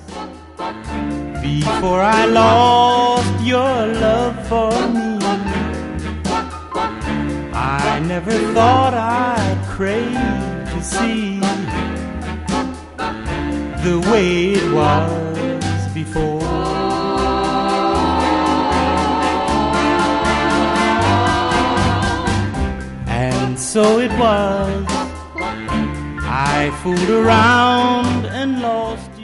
before I lost your love for me. I never thought I'd crave to see the way it was before. And so it was, I fooled around and lost